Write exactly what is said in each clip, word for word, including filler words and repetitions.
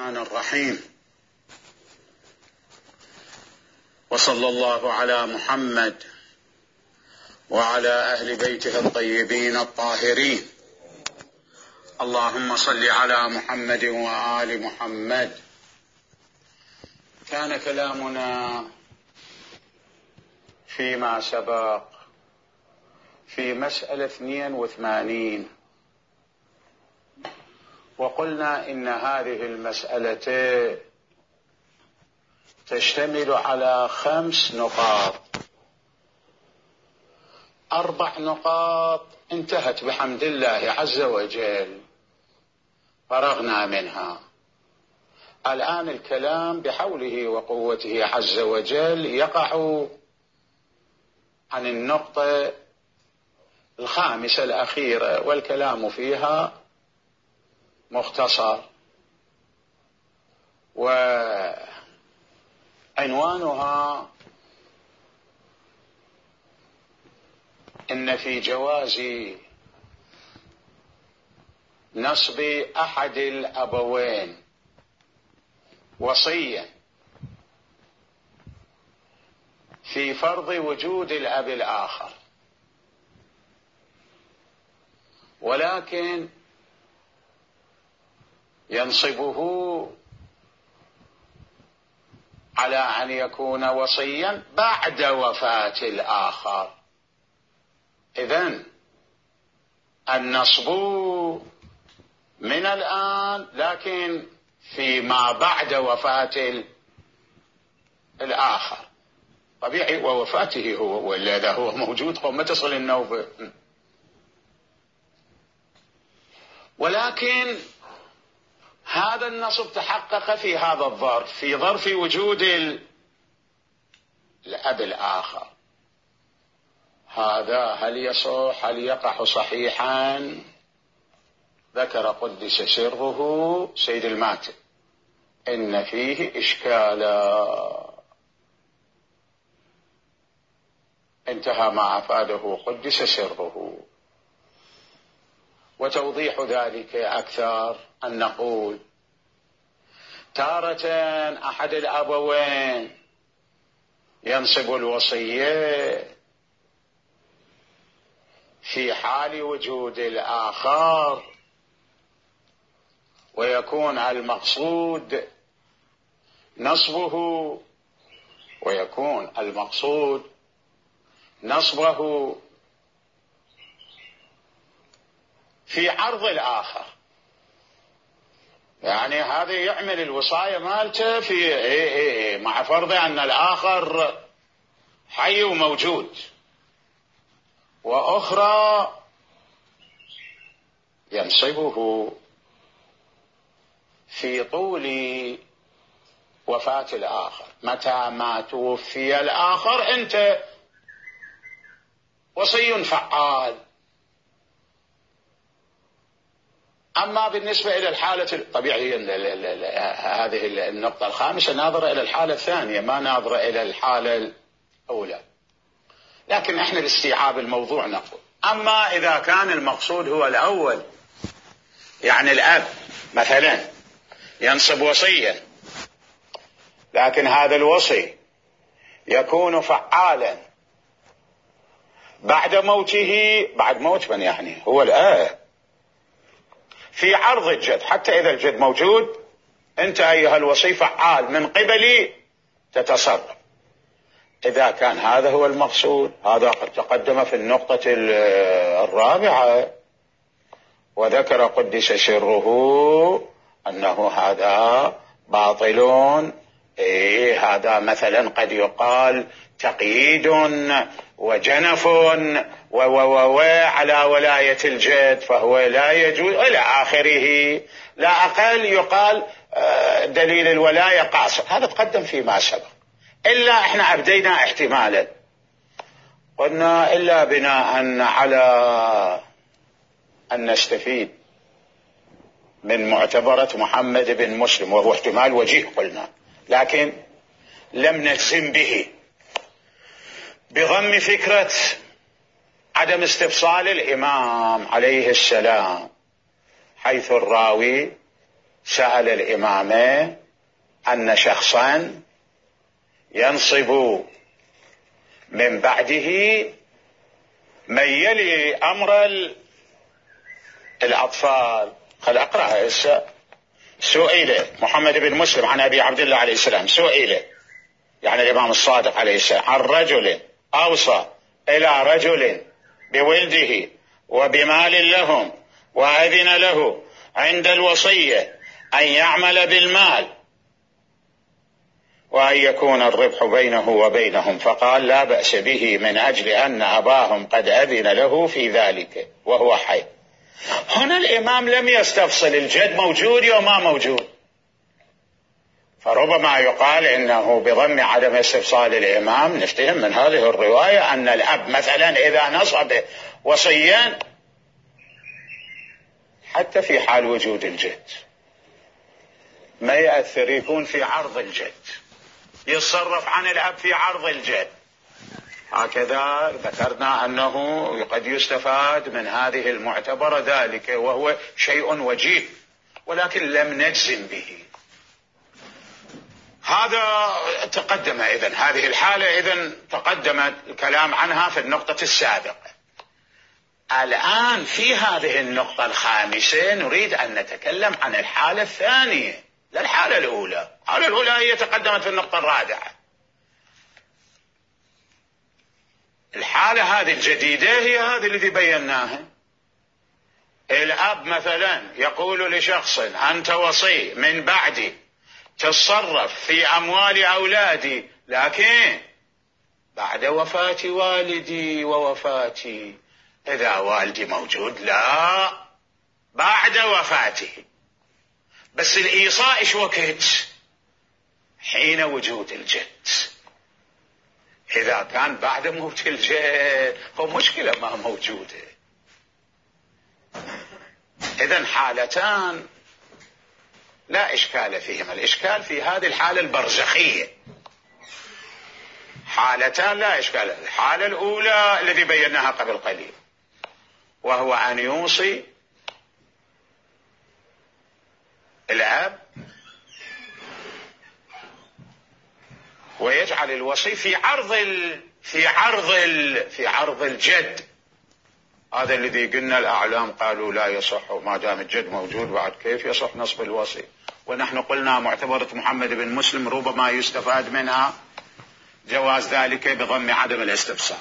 الرحمن الرحيم. وصلى الله على محمد وعلى أهل بيته الطيبين الطاهرين. اللهم صل على محمد وآل محمد. كان كلامنا فيما سبق في مسألة اثنين وثمانين، وقلنا إن هذه المسألة تشتمل على خمس نقاط. أربع نقاط انتهت بحمد الله عز وجل، فرغنا منها. الآن الكلام بحوله وقوته عز وجل يقع عن النقطة الخامسة الأخيرة، والكلام فيها مختصر، وعنوانها إن في جواز نصب أحد الأبوين وصيا في فرض وجود الأب الآخر، ولكن ينصبه على أن يكون وصيا بعد وفاة الآخر. إذن النصب من الآن، لكن فيما بعد وفاة الآخر طبيعي، ووفاته هو، ولا إذا هو موجود قم تصل النوبة. ولكن هذا النصب تحقق في هذا الظرف، في ظرف وجود الأب الآخر. هذا هل يصح؟ هل يقع صحيحا؟ ذكر قدس سره سيد الماتب إن فيه إشكالا، انتهى ما أفاده قدس سره. وتوضيح ذلك أكثر أن نقول تارة أحد الأبوين ينصب الوصية في حال وجود الآخر، ويكون المقصود نصبه ويكون المقصود نصبه في عرض الآخر. يعني هذا يعمل الوصاية مالته في إيه إيه مع فرض أن الآخر حي وموجود، وأخرى ينصبه في طول وفاة الآخر. متى ما توفي الآخر أنت وصي فعال. أما بالنسبة إلى الحالة الطبيعية، هذه النقطة الخامسة ناظرة إلى الحالة الثانية، ما ناظرة إلى الحالة الأولى، لكن إحنا لاستيعاب الموضوع نقول. أما إذا كان المقصود هو الأول، يعني الأب مثلا ينصب وصيا، لكن هذا الوصي يكون فعالا بعد موته، بعد موت من يعني هو الآب، في عرض الجد. حتى إذا الجد موجود أنت أيها الوصي فعال من قبلي تتصرف. إذا كان هذا هو المقصود، هذا قد تقدم في النقطة الرابعة، وذكر قدس سره أنه هذا باطل. إيه هذا مثلا قد يقال تقييد وجنف وعلى ولاية الجد، فهو لا يجوز إلى آخره. لا أقل يقال دليل الولاية قاصر، هذا تقدم فيما سبق. إلا إحنا أبدينا احتمالا، قلنا إلا بناء على أن نستفيد من معتبرة محمد بن مسلم، وهو احتمال وجيه قلنا، لكن لم نجزم به، بضم فكرة عدم استفصال الإمام عليه السلام، حيث الراوي سأل الإمام أن شخصا ينصب من بعده من يلي أمر الأطفال. خل أقرأها هسه. سئل محمد بن مسلم عن أبي عبد الله عليه السلام، سئل يعني الإمام الصادق عليه السلام عن رجل أوصى إلى رجل بولده وبمال لهم وأذن له عند الوصية أن يعمل بالمال وأن يكون الربح بينه وبينهم، فقال لا بأس به من أجل أن أباهم قد أذن له في ذلك وهو حي. هنا الإمام لم يستفصل الجد موجود أو ما موجود، فربما يقال إنه بضم عدم استفصال الإمام نفتهم من هذه الرواية أن الأب مثلا إذا نصب وصيا حتى في حال وجود الجد ما يأثر، يكون في عرض الجد، يتصرف عن الأب في عرض الجد. هكذا ذكرنا أنه قد يستفاد من هذه المعتبرة ذلك، وهو شيء وجيه ولكن لم نجزم به. هذا تقدم إذن هذه الحالة إذن تقدم الكلام عنها في النقطة السابقة. الآن في هذه النقطة الخامسة نريد أن نتكلم عن الحالة الثانية لا الحالة الأولى. الحالة الأولى هي تقدمت في النقطة الرابعة. الحالة هذه الجديدة هي هذه التي بيناها. الأب مثلا يقول لشخص أنت وصي من بعدي تصرف في أموال أولادي، لكن بعد وفاة والدي ووفاتي. إذا والدي موجود لا، بعد وفاته. بس الإيصاء إيش وقت؟ حين وجود الجد. إذا كان بعد موت الجد هو مشكلة ما موجودة. إذن حالتان لا إشكال فيهما. الإشكال في هذه الحالة البرزخية. حالتان لا إشكال. الحالة الأولى الذي بيناها قبل قليل، وهو أن يوصي الأب ويجعل الوصي في عرض ال... في عرض ال... في عرض الجد. هذا الذي قلنا الأعلام قالوا لا يصح، ما دام الجد موجود بعد كيف يصح نصب الوصي؟ ونحن قلنا معتبرة محمد بن مسلم ربما يستفاد منها جواز ذلك بضم عدم الاستفسار.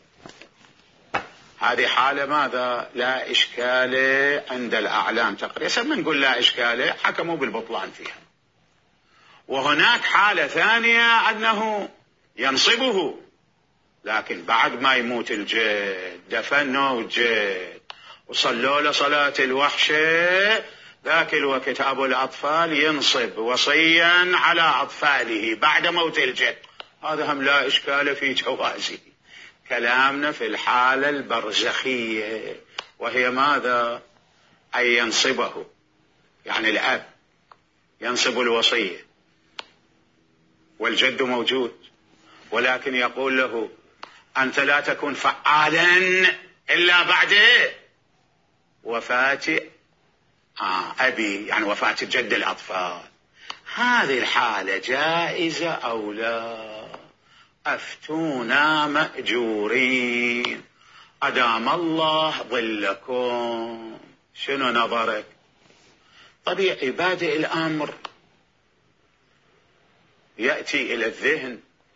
هذه حالة ماذا؟ لا إشكال عند الأعلام تقريبا. نقول لا إشكال، حكموا بالبطلان فيها. وهناك حالة ثانية أنه ينصبه لكن بعد ما يموت الجد دفنوا الجد وصلوا له صلاة الوحشة، ذاك الوقت أبو الأطفال ينصب وصيا على أطفاله بعد موت الجد. هذا هم لا إشكال في جوازه. كلامنا في الحالة البرزخية وهي ماذا؟ أن ينصبه، يعني الأب ينصب الوصية والجد موجود، ولكن يقول له أنت لا تكون فعالا إلا بعد وفاة آه أبي، يعني وفاة الجد الأطفال. هذه الحالة جائزة أو لا؟ أفتونا مأجورين أدام الله ظلكم. شنو نظرك؟ طبيعي بادئ الأمر يأتي إلى الذهن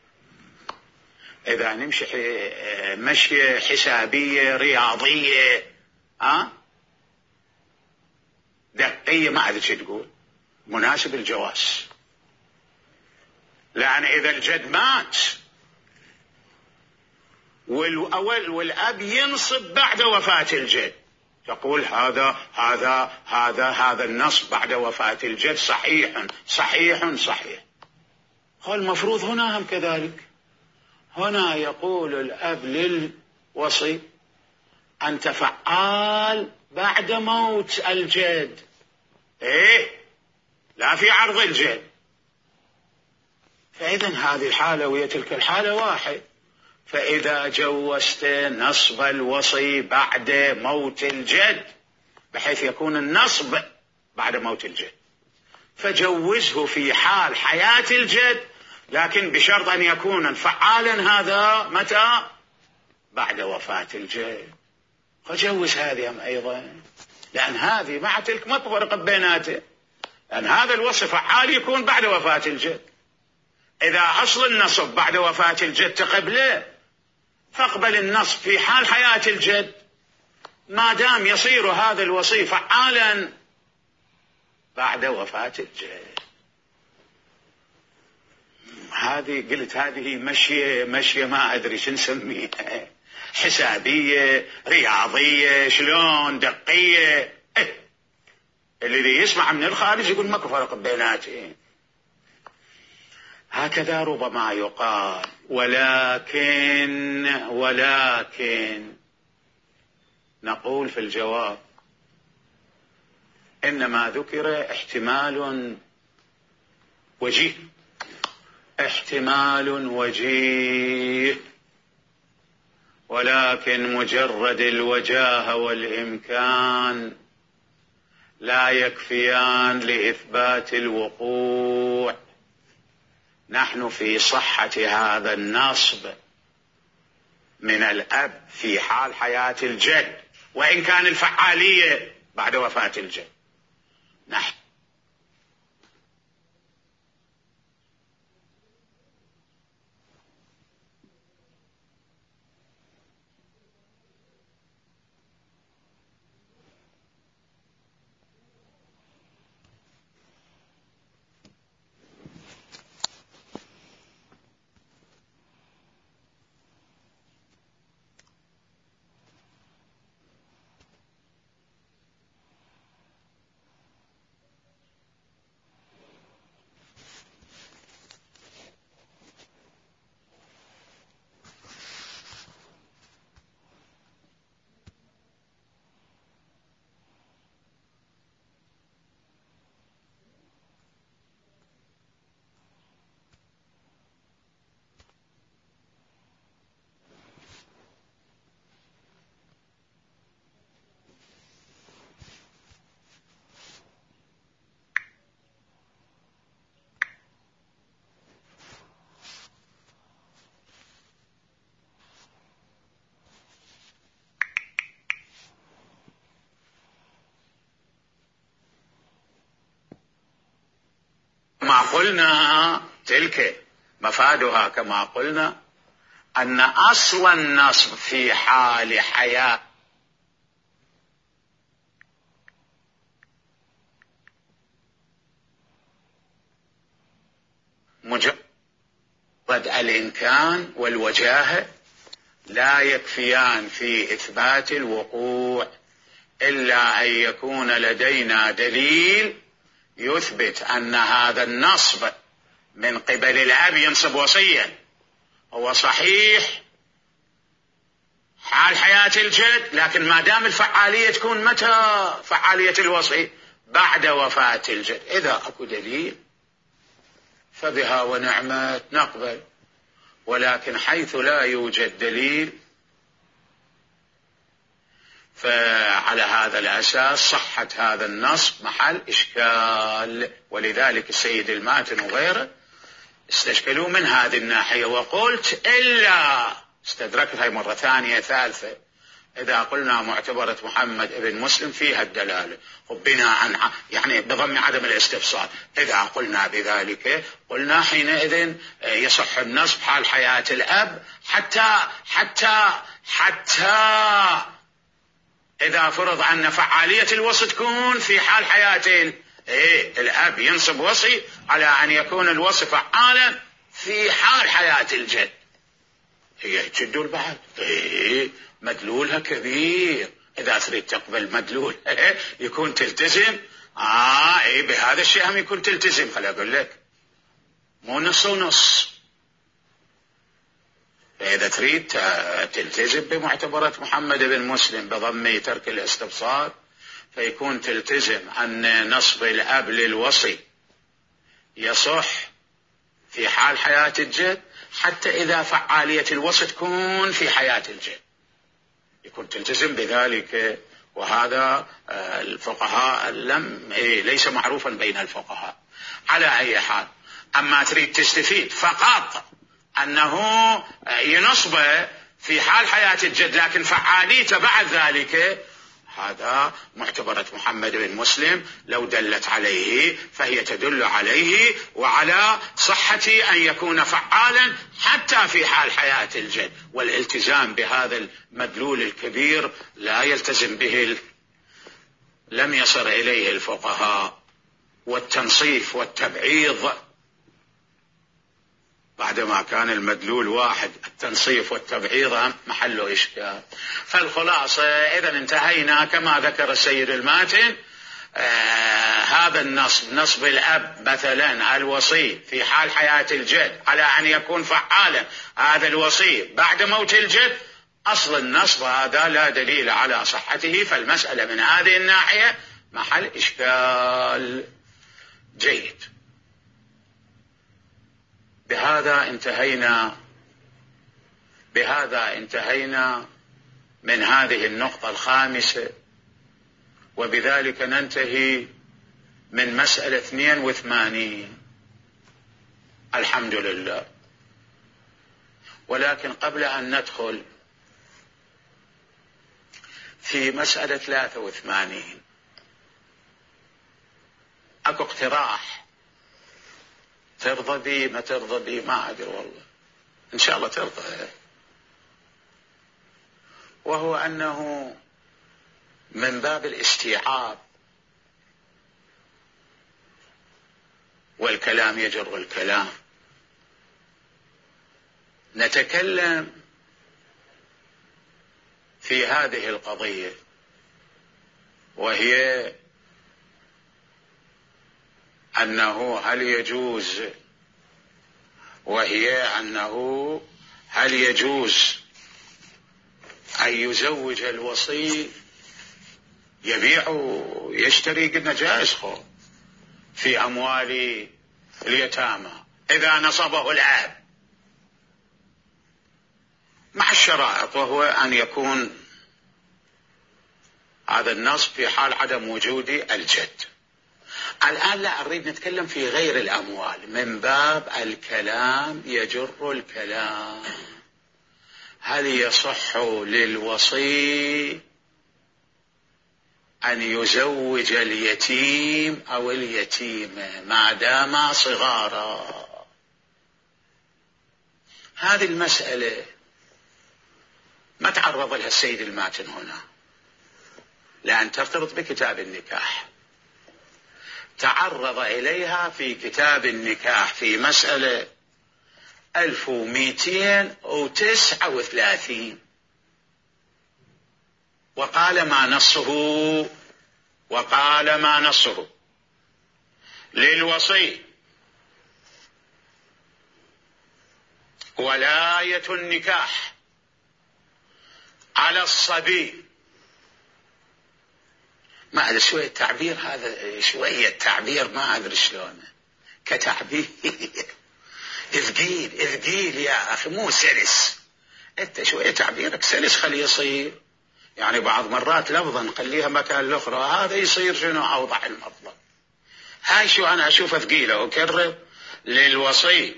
إذا نمشي مشي حسابية رياضية ها دقية ما أدري شو تقول مناسب الجواز. لأن إذا الجد مات والأول والأب ينصب بعد وفاة الجد، تقول هذا هذا هذا هذا النصب بعد وفاة الجد صحيح صحيح صحيح. هو المفروض هنا هم كذلك. هنا يقول الأب للوصي أنت فعال بعد موت الجد، إيه لا في عرض الجد. فإذن هذه الحالة وهي تلك الحالة واحد. فإذا جوزت نصب الوصي بعد موت الجد بحيث يكون النصب بعد موت الجد فجوزه في حال حياة الجد، لكن بشرط أن يكون فعالا هذا متى؟ بعد وفاة الجد. فجوز هذه أيضا، لأن هذه مع تلك ما تفرق بيناته، لأن هذا الوصف فعال يكون بعد وفاة الجد. إذا أصل النصب بعد وفاة الجد قبله، فاقبل النصب في حال حياة الجد ما دام يصير هذا الوصي فعالا بعد وفاة الجد. هذه قلت هذه مشية مشية ما أدري شو نسميها، حسابية رياضية شلون دقية. إيه؟ اللي يسمع من الخارج يقول ماكو فرق بيناتهم. هكذا ربما يقال، ولكن ولكن نقول في الجواب إنما ذكر احتمال وجيه، احتمال وجيه، ولكن مجرد الوجاهة والإمكان لا يكفيان لإثبات الوقوع. نحن في صحة هذا النصب من الأب في حال حياة الجد، وإن كان الفعالية بعد وفاة الجد. نحن ما قلنا تلك مفادها كما قلنا أن أصل النصب في حال حياة مجرد الإمكان والوجاهة لا يكفيان في إثبات الوقوع، إلا أن يكون لدينا دليل يثبت أن هذا النصب من قبل الأب ينصب وصيا هو صحيح حال حياة الجد، لكن ما دام الفعالية تكون متى؟ فعالية الوصي بعد وفاة الجد. إذا أكو دليل فبها ونعمت نقبل، ولكن حيث لا يوجد دليل فعلى هذا الأساس صحة هذا النصب محل إشكال. ولذلك السيد الماتن وغيره استشكلوا من هذه الناحية، وقلت إلا استدركتها مرة ثانية ثالثة إذا قلنا معتبرة محمد ابن مسلم فيها الدلالة وبناء يعني بضم عدم الاستفسار، إذا قلنا بذلك قلنا حينئذ يصح النصب حال حياة الأب حتى حتى حتى إذا فرض أن فعالية الوصي تكون في حال حياة إيه الأب ينصب وصي على أن يكون الوصي فعالا في حال حياة الجد. هي تشدوا البعض إيه مدلولها كبير، إذا تريد تقبل مدلول إيه يكون تلتزم آه إيه بهذا الشيء هم يكون تلتزم. خلي أقول لك مو نص ونص، إذا تريد تلتزم بمعتبرة محمد بن مسلم بضم ترك الاستبصار فيكون تلتزم أن نصب الأب للوصي يصح في حال حياة الجد حتى إذا فعالية الوصي تكون في حياة الجد يكون تلتزم بذلك. وهذا الفقهاء لم ليس معروفا بين الفقهاء، على أي حال، أما تريد تستفيد فقط أنه ينصبه في حال حياة الجد لكن فعاليته بعد ذلك، هذا معتبرة محمد بن مسلم لو دلت عليه فهي تدل عليه وعلى صحة أن يكون فعالا حتى في حال حياة الجد. والالتزام بهذا المدلول الكبير لا يلتزم به، لم يصل إليه الفقهاء. والتنصيف والتبعيض بعدما كان المدلول واحد، التنصيف والتبعيض محله إشكال. فالخلاصة إذا انتهينا كما ذكر السيد الماتن، آه هذا النصب، نصب الأب مثلا الوصي في حال حياة الجد على أن يكون فعالا هذا الوصي بعد موت الجد، أصل النصب هذا لا دليل على صحته، فالمسألة من هذه الناحية محل إشكال. جيد، بهذا انتهينا بهذا انتهينا من هذه النقطة الخامسة، وبذلك ننتهي من مسألة اثنين وثمانين. الحمد لله. ولكن قبل أن ندخل في مسألة ثلاثة وثمانين أكو اقتراح، ترضى بي ما ترضى بي ما أدري والله، إن شاء الله ترضى، وهو أنه من باب الاستيعاب والكلام يجر الكلام نتكلم في هذه القضية، وهي أنه هل يجوز وهي أنه هل يجوز أن يزوج الوصي، يبيع ويشتري، قلنا جائز خو في أموال اليتامى إذا نصبه الأب مع الشرائط، وهو أن يكون هذا النصب في حال عدم وجود الجد. الآن لا أريد نتكلم في غير الأموال من باب الكلام يجر الكلام. هل يصح للوصي أن يزوج اليتيم أو اليتيمة ما داما صغارا؟ هذه المسألة ما تعرض لها السيد الماتن هنا، لأن ترتبط بكتاب النكاح. تعرض إليها في كتاب النكاح في مسألة ألف ومئتين وتسعة وثلاثين، وقال ما نصه وقال ما نصه للوصي ولاية النكاح على الصبي. ما أدري شوية تعبير، هذا شوية تعبير ما أدري شلونه كتعبير ثقيل ثقيل يا أخي، مو سلس. أنت شوية تعبيرك سلس خليه يصير، يعني بعض مرات لفظا نخليها مكان الأخرى، هذا يصير شنو أوضح المطلب. هاي شو أنا أشوفه ثقيلة. وكرر للوصي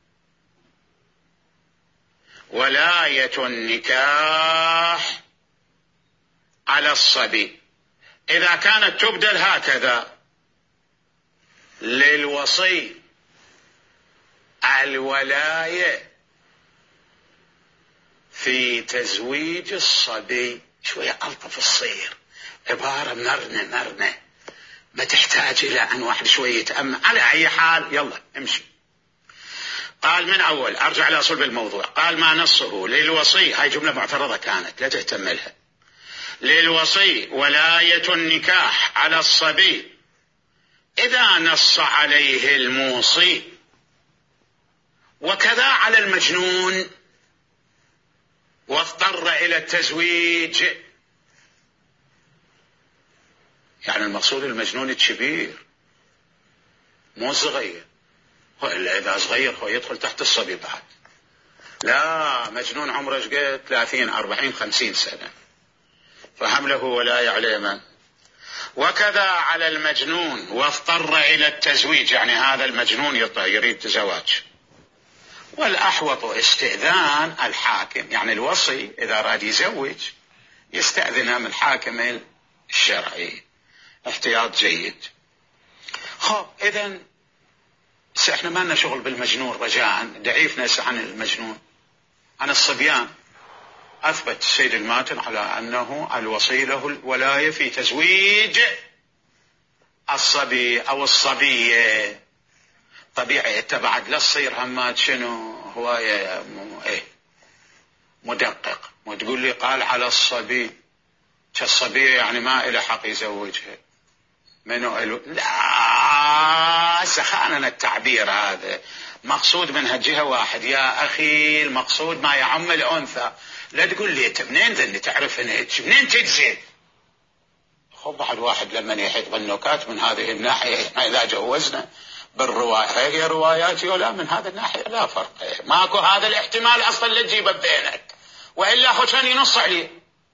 ولاية النكاح على الصبي. إذا كانت تبدل هكذا للوصي الولاية في تزويج الصبي، شوية ألطف الصير، عبارة مرنة مرنة ما تحتاج إلى أن واحد شوية يتأمل. على أي حال يلا امشي. قال من أول أرجع إلى صلب الموضوع. قال ما نصه للوصي، هاي جملة معترضة كانت لا تهتم لها. للوصي ولاية النكاح على الصبي إذا نص عليه الموصي، وكذا على المجنون واضطر إلى التزويج. يعني المقصود المجنون الكبير مو صغير، إلا إذا صغير هو يدخل تحت الصبي بعد. لا، مجنون عمره قد ثلاثين أربعين خمسين سنة، فهم له ولاية عليه من؟ وكذا على المجنون واضطر إلى التزويج، يعني هذا المجنون يريد زواج، والأحوط استئذان الحاكم، يعني الوصي إذا أراد يزوج يستأذنها من الحاكم الشرعي. احتياط جيد. خب إذن احنا ما لنا شغل بالمجنون رجاء، دعيف ناس عن المجنون. عن الصبيان أثبت السيد الماتن على أنه الوصي له الولاية في تزويج الصبي أو الصبية. طبيعي أنت بعد لا تصير همات شنو هواية إيه مدقق وتقول لي قال على الصبي، كالصبية يعني ما إلى حق يزوجها منو إلو؟ لا سخاننا التعبير هذا، مقصود منها جهة واحد يا أخي، المقصود ما يعم الأنثى. لا تقول لي أنت منين ذني تعرف هيك منين تجزي. خب بعد واحد لما يحيط بالنكات من هذه الناحية إذا جوزنا بالرواية هي رواياتي ولا من هذا الناحية لا فرق، ماكو هذا الاحتمال أصلا اللي تجيبه بينك، وإلا أخو كان ينص عليه.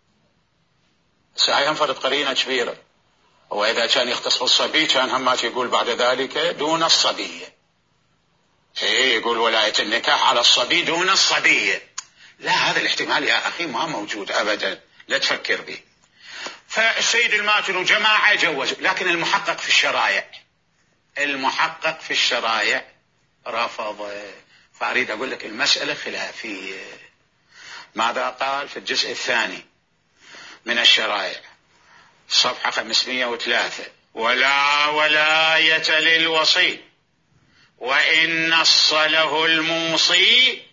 ساعي انفرد قرينة كبيرة، وإذا كان يختص بالصبي كان همات يقول بعد ذلك دون الصبية، إيه يقول ولاية النكاح على الصبي دون الصبية. لا هذا الاحتمال يا أخي ما موجود أبدا، لا تفكر به. فالسيد الماتن وجماعة جوز، لكن المحقق في الشرائع المحقق في الشرائع رفض. فأريد أقول لك المسألة خلافية. ماذا قال في الجزء الثاني من الشرائع صفحة خمسمائة وثلاثة؟ ولا ولاية للوصي وإن نص له الموصي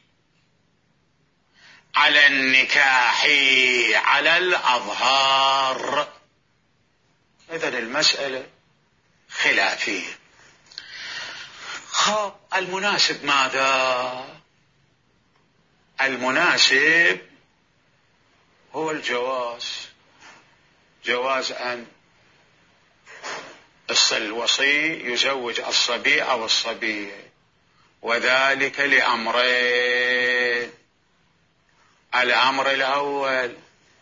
على النكاح على الأظهار. إذن المسألة خلافية. خب المناسب ماذا؟ المناسب هو الجواز، جواز أن الوصي يزوج الصبي أو الصبية، وذلك لأمرين. الأمر الأول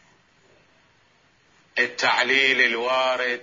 التعليل الوارد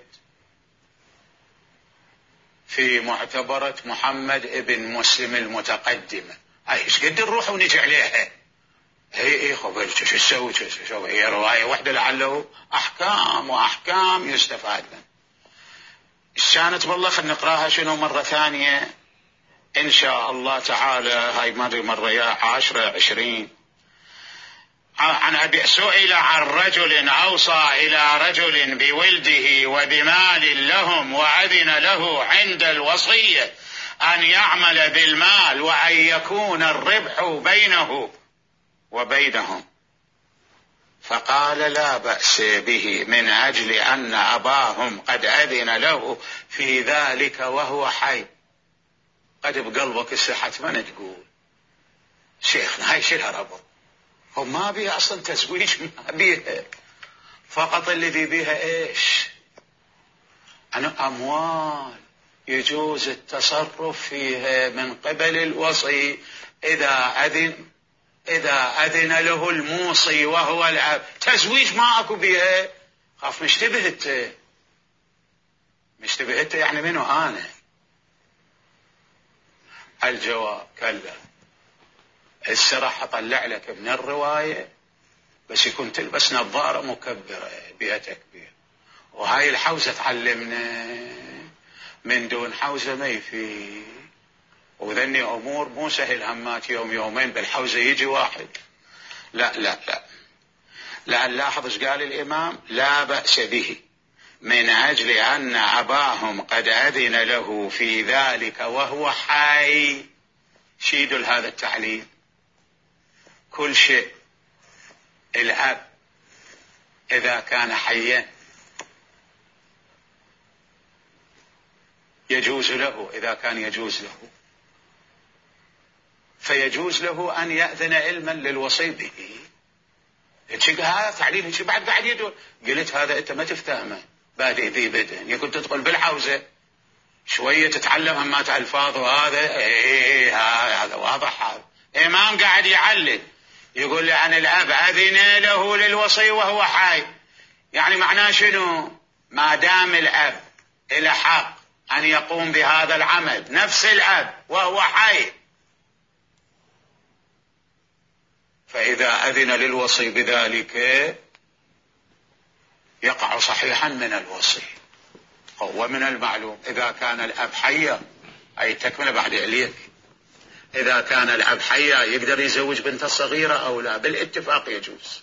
في معتبرة محمد ابن مسلم المتقدمة. أي إيش قد نروح ونجي عليها؟ هي إيه خبر شو تسوي شو هي رواية واحدة لعله أحكام وأحكام يستفاد منها. كانت والله خلينا نقراها شنو مرة ثانية إن شاء الله تعالى. هاي مرة مرة يا عشرة عشرين. عن أبي سئل عن رجل أوصى إلى رجل بولده وبمال لهم وأذن له عند الوصية أن يعمل بالمال وأن يكون الربح بينه وبينهم، فقال لا بأس به من أجل أن أباهم قد أذن له في ذلك وهو حي. قد بقلبك الصحة ما تقول شيخنا هاي شيلها ربط، هم ما بيها أصلا تزويج، ما بيها، فقط الذي بيها إيش؟ أنا أموال يجوز التصرف فيها من قبل الوصي إذا أذن إذا أذن له الموصي وهو الأب. تزويج ما أكو بيها. خاف مشتبهت مشتبهت يعني منو أنا؟ الجواب كلا. السرح أطلع لك من الرواية بس يكون تلبس نظارة مكبرة بها تكبير، وهاي الحوزة تعلمنا من دون حوزة ما يفي، وذني أمور مو سهل همات يوم يومين بالحوزة يجي واحد. لا لا لا لا نلاحظ ايش قال الإمام؟ لا بأس به من أجل أن أباهم قد أذن له في ذلك وهو حي. شيدوا هذا التعليل. كل شيء الأب إذا كان حيا يجوز له، إذا كان يجوز له فيجوز له أن يأذن علما للوصي به. هذا تعليل بعد بعد يدور. قلت هذا أنت ما تفتهمه، بادئ ذي بدء يكون تدخل بالحوزة شوية تتعلم همات ألفاظ، وهذا إيه هذا واضح. هذا إمام قاعد يعلل يقول لي عن الأب أذن له للوصي وهو حي، يعني معناه شنو؟ ما دام الأب له حق أن يقوم بهذا العمل، نفس الأب وهو حي، فإذا أذن للوصي بذلك يقع صحيحا من الوصي. ومن المعلوم إذا كان الأب حيا، أي تكمل بعد عليك، إذا كان الأب حيا يقدر يزوج بنت الصغيرة أو لا؟ بالاتفاق يجوز،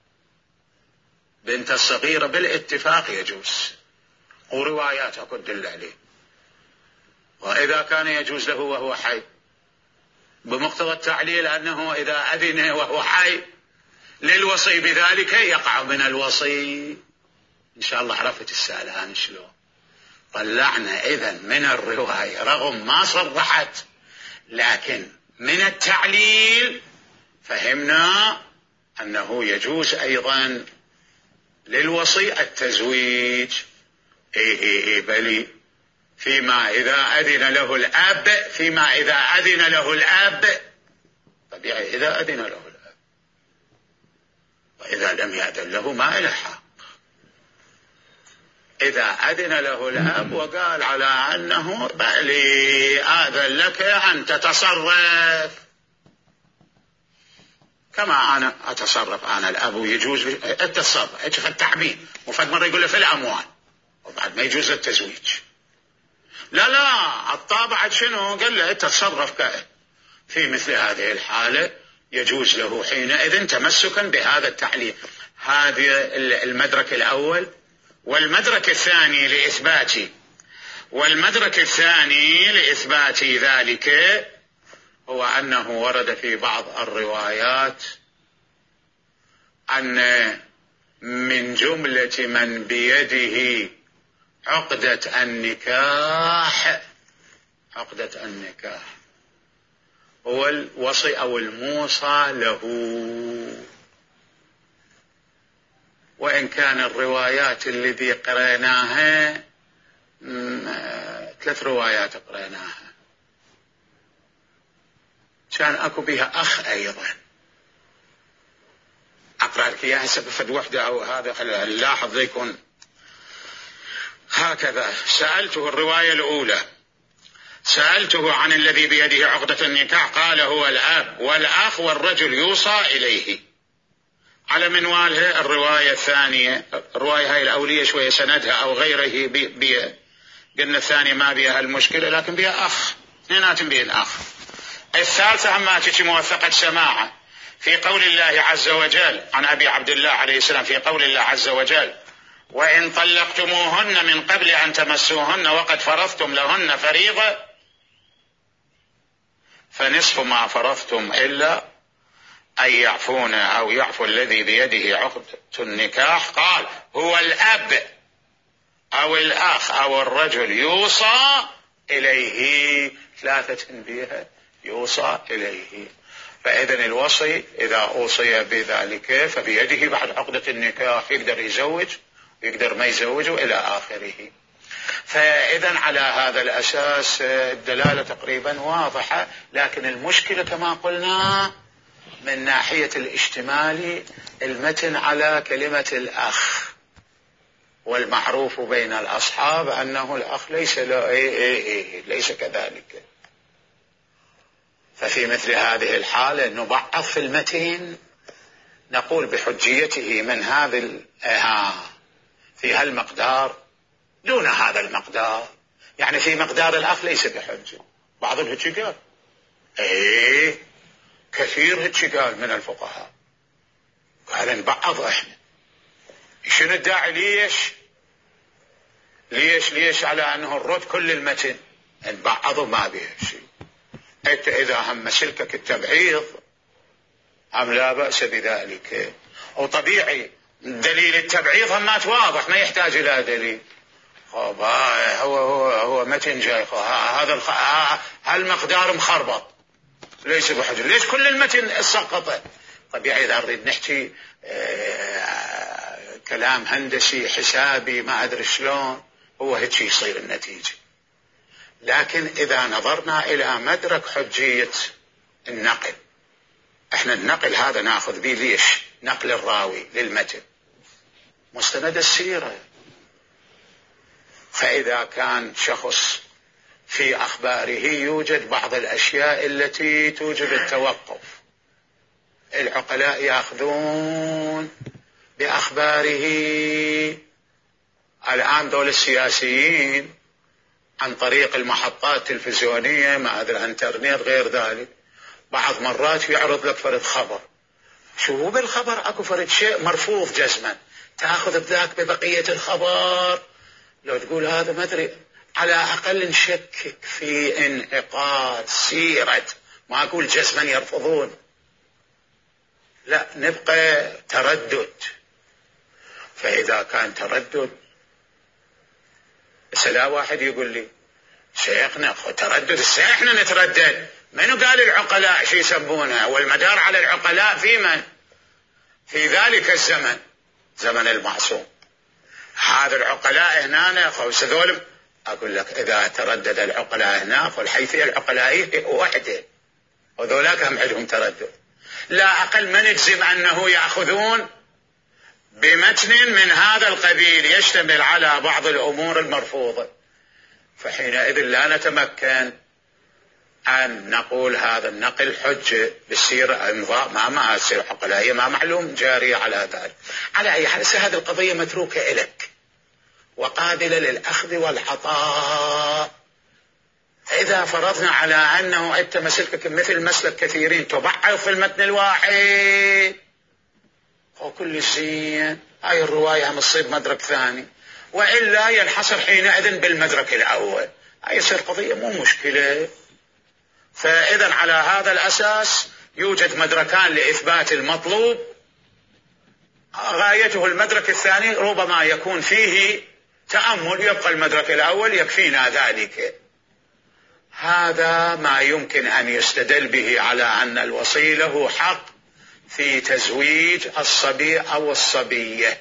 بنت الصغيرة بالاتفاق يجوز، وروايات أكو تدل عليه. وإذا كان يجوز له وهو حي بمقتضى التعليل أنه إذا أذن وهو حي للوصي بذلك يقع من الوصي. إن شاء الله عرفت السالان شلون. طلعنا إذن من الرواية رغم ما صرحت، لكن من التعليل فهمنا أنه يجوز أيضا للوصي التزويج. إيه إيه إيه بلي فيما إذا أذن له الأب، فيما إذا أذن له الأب طبيعي إذا أذن له الأب، وإذا لم يأذن له ما له حق. إذا أذن له الأب وقال على أنه بلي آذن لك أن تتصرف كما أنا أتصرف أنا الأب، يجوز التصرف في التعبين، وفد مرة يقول له في الأموال، وبعد ما يجوز التزويج. لا لا الطابع شنو؟ قال له تتصرف كأه. في مثل هذه الحالة يجوز له حينئذ تمسكا بهذا التعليل. هذا المدرك الأول. والمدرك الثاني لإثبات والمدرك الثاني لإثبات ذلك هو أنه ورد في بعض الروايات أن من جملة من بيده عقدة النكاح عقدة النكاح هو الوصي أو الموصى له. وإن كان الروايات الذي قرأناها ثلاث روايات قرأناها كان أكو بها أخ أيضا. أقرأ لك إياها سبفد وحدة أو هذا اللاحظ يكون هكذا. سألته الرواية الأولى، سألته عن الذي بيده عقدة النكاح قال هو الأب والأخ والرجل يوصى إليه. على منوالها الرواية الثانية، الرواية هاي الأولية شوية سندها أو غيره بي بي قلنا الثانية ما بيها المشكلة، لكن بيها أخ، اثنينات بيها أخ. الثالثة أما تجي موثقة سماعة في قول الله عز وجل عن أبي عبد الله عليه السلام، في قول الله عز وجل وإن طلقتموهن من قبل أن تمسوهن وقد فرضتم لهن فريضة فنصف ما فرضتم إلا أن يعفون أو يعفو الذي بيده عقدة النكاح. قال هو الأب أو الأخ أو الرجل يوصى إليه، ثلاثة بها يوصى إليه. فإذن الوصي إذا أوصي بذلك فبيده بعد عقدة النكاح، يقدر يزوج يقدر ما يزوج إلى آخره. فإذن على هذا الأساس الدلالة تقريبا واضحة، لكن المشكلة كما قلنا من ناحية الاشتمال المتن على كلمة الأخ، والمعروف بين الأصحاب أنه الأخ ليس له إيه إيه إيه ليس كذلك. ففي مثل هذه الحالة نضعف في المتن، نقول بحجيته من هذا في هالمقدار دون هذا المقدار، يعني في مقدار الأخ ليس بحجة. بعض الهجي قال ايه كثير هجي قال من الفقهاء قال نبعض احنا. شنو الداعي؟ ليش ليش ليش على انه الرد كل المتن نبعضه ما بيه شيء. انت اذا هم سلكك التبعيض هم لا بأس بذلك، وطبيعي دليل التبعيض هم واضح ما يحتاج الى دليل. هو هو هو متن جاي هذا هالمقدار مخربط ليس بحجة، ليش كل المتن سقطه؟ طبيعي اذا نريد نحكي آه كلام هندسي حسابي ما ادري شلون هو هيك يصير النتيجة. لكن اذا نظرنا الى مدرك حجية النقل، احنا النقل هذا ناخذ به ليش؟ نقل الراوي للمتن مستند السيرة، فإذا كان شخص في أخباره يوجد بعض الأشياء التي توجب التوقف، العقلاء يأخذون بأخباره. الآن دول السياسيين عن طريق المحطات التلفزيونية مع الانترنت غير ذلك، بعض مرات يعرض لك فرد خبر، شو بالخبر اكو فرد شيء مرفوض جزما، تأخذ بذاك ببقية الخبر. لو تقول هذا ما أدري، على أقل نشكك في انعقاد سيرة، ما أقول جزما يرفضون، لا، نبقى تردد. فإذا كان تردد، بس لا واحد يقول لي شيخنا تردد، الساعة احنا نتردد، منو قال العقلاء شو يسمونه؟ والمدار على العقلاء في من؟ في ذلك الزمن، زمن المعصوم. هذا العقلاء هنا خوس ذولم، أقول لك إذا تردد العقلاء هنا فالحيثية العقلائية وحده، وذولاك هم عندهم تردد، لا أقل ما نجزم أنه يأخذون بمتن من هذا القبيل يشتمل على بعض الأمور المرفوضة. فحينئذ لا نتمكن أن نقول هذا النقل حجة بالسيرة انضاء ما ما السيرة عقلائية ما معلوم جارية على ذلك. على أي حال هذه القضية متروكة إليك وقابلة للأخذ والعطاء. إذا فرضنا على أنه أنت مسلكك مثل مسلك كثيرين تبعض في المتن الواحد وكل زين، هاي الرواية هم تصيب مدرك ثاني، وإلا ينحصر حينئذ بالمدرك الأول، هاي يصير قضية مو مشكلة. فإذا على هذا الأساس يوجد مدركان لإثبات المطلوب، غايته المدرك الثاني ربما يكون فيه تأمل، يبقى المدرك الأول يكفينا ذلك. هذا ما يمكن أن يستدل به على أن الوصي له حق في تزويج الصبي أو الصبية،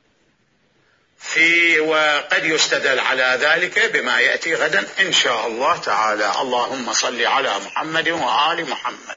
في وقد يستدل على ذلك بما يأتي غدا إن شاء الله تعالى. اللهم صل على محمد وآل محمد.